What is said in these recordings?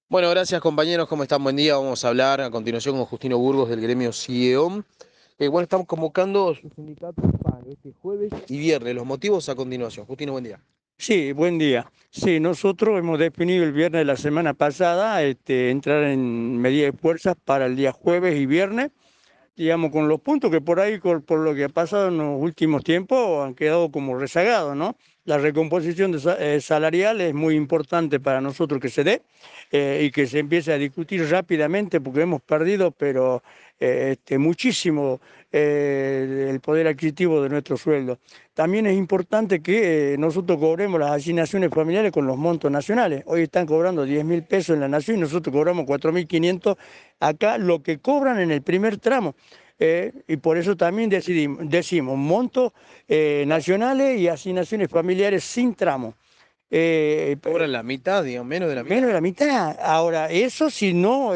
Bueno, gracias compañeros, ¿cómo están? Buen día. Vamos a hablar a continuación con Justino Burgos del gremio CIEOM. Bueno, estamos convocando su sindicato para este jueves y viernes. Los motivos a continuación. Justino, buen día. Sí, buen día. Sí, nosotros hemos definido el viernes de la semana pasada entrar en medida de fuerzas para el día jueves y viernes, digamos, con los puntos que por ahí, por lo que ha pasado en los últimos tiempos, han quedado como rezagados, ¿no? La recomposición salarial es muy importante para nosotros que se dé y que se empiece a discutir rápidamente porque hemos perdido, pero muchísimo el poder adquisitivo de nuestro sueldo. También es importante que nosotros cobremos las asignaciones familiares con los montos nacionales. Hoy están cobrando 10.000 pesos en la Nación y nosotros cobramos 4.500 acá, lo que cobran en el primer tramo. Y por eso también decimos montos nacionales y asignaciones familiares sin tramo. Eh, Cobran la mitad, digamos, menos de la Menos mitad. de la mitad. Ahora, eso si no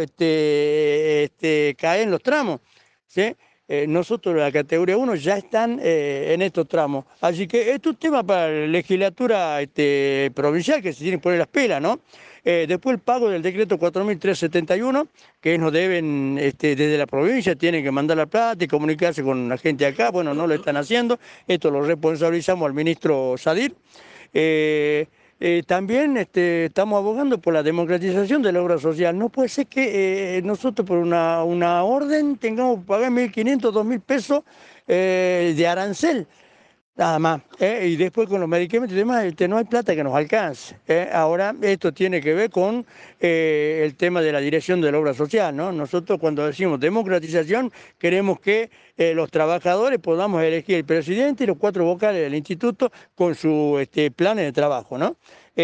caen los tramos, ¿sí? Nosotros, la categoría 1, ya están en estos tramos. Así que esto es un tema para la legislatura provincial que se tiene que poner las pelas, ¿no? Después el pago del decreto 4.371, que nos deben desde la provincia, tienen que mandar la plata y comunicarse con la gente acá. Bueno, no lo están haciendo. Esto lo responsabilizamos al ministro Sadir. Eh, También estamos abogando por la democratización de la obra social. No puede ser que nosotros por una orden tengamos que pagar 1.500, 2.000 pesos de arancel. Nada más. Y después con los medicamentos y demás, no hay plata que nos alcance. Ahora, esto tiene que ver con el tema de la dirección de la obra social, ¿no? Nosotros cuando decimos democratización, queremos que los trabajadores podamos elegir el presidente y los 4 vocales del instituto con sus planes de trabajo, ¿no?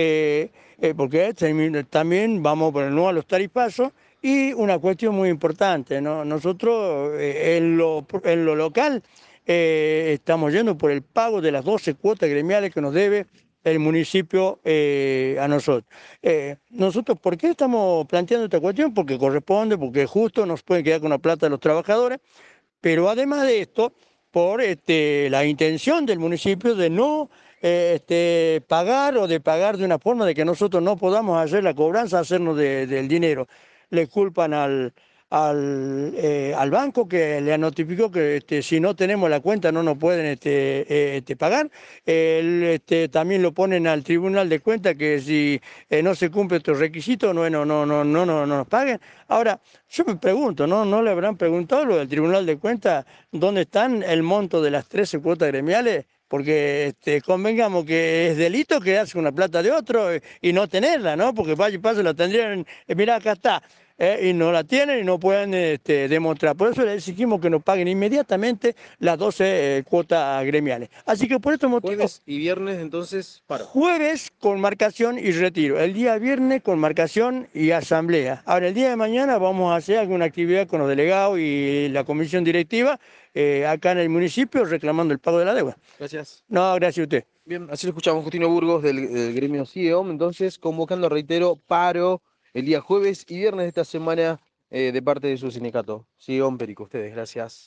Porque también vamos por el nuevo a los tarifazos. Y una cuestión muy importante, ¿no? Nosotros en lo local estamos yendo por el pago de las 12 cuotas gremiales que nos debe el municipio a nosotros. Nosotros, ¿por qué estamos planteando esta cuestión? Porque corresponde, porque es justo, nos pueden quedar con la plata de los trabajadores, pero además de esto, por la intención del municipio de no pagar o de pagar de una forma de que nosotros no podamos hacer la cobranza, hacernos del dinero. Le culpan al banco que le notificó que si no tenemos la cuenta no nos pueden pagar. También lo ponen al Tribunal de Cuentas que si no se cumple estos requisitos no nos paguen. Ahora, yo me pregunto, ¿no? ¿No le habrán preguntado lo del Tribunal de Cuentas dónde están el monto de las 13 cuotas gremiales? Porque convengamos que es delito quedarse con la plata de otro y no tenerla, ¿no? Porque vaya y pase la tendrían, mirá, acá está, y no la tienen y no pueden demostrar. Por eso le exigimos que nos paguen inmediatamente las 12 cuotas gremiales. Así que por estos motivos, Jueves y viernes, entonces, paro. jueves con marcación y retiro. El día viernes con marcación y asamblea. Ahora, el día de mañana vamos a hacer alguna actividad con los delegados y la comisión directiva acá en el municipio reclamando el pago de la deuda. Gracias. No, gracias a usted. Bien, así lo escuchamos Justino Burgos del gremio CIEOM. Entonces, convocando, reitero, paro el día jueves y viernes de esta semana de parte de su sindicato. CIEOM Perico, ustedes, gracias.